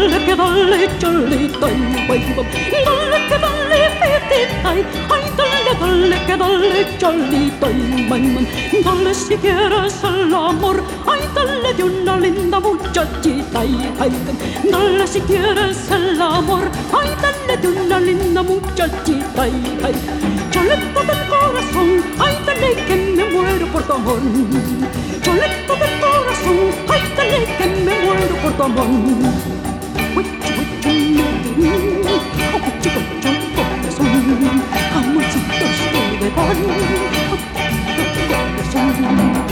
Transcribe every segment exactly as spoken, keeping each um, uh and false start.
dale que dale, cholita y baibam. Dale que dale, fetita, ay, dale, dale que dale, cholita y baibam. Dale si quieres el amor, ay, dale de una linda muchachita y baibam. Dale si quieres el amor, ay, dale de una linda muchachita y baibam. Choleta del corazón, ay, dale que me muero por tu amor. Choleta del corazón, ay, dale que me muero por tu amor. Huichu, huichu, me oh, huichu, huichu, corazón, amorcito estoy de pan, corazón.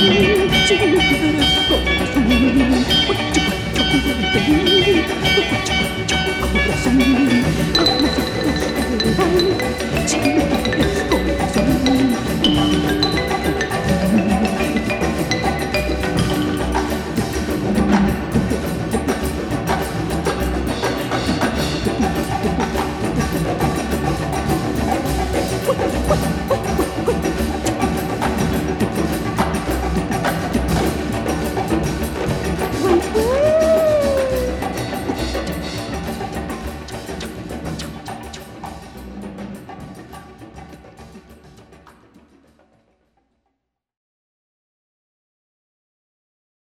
Si no quieres corazón,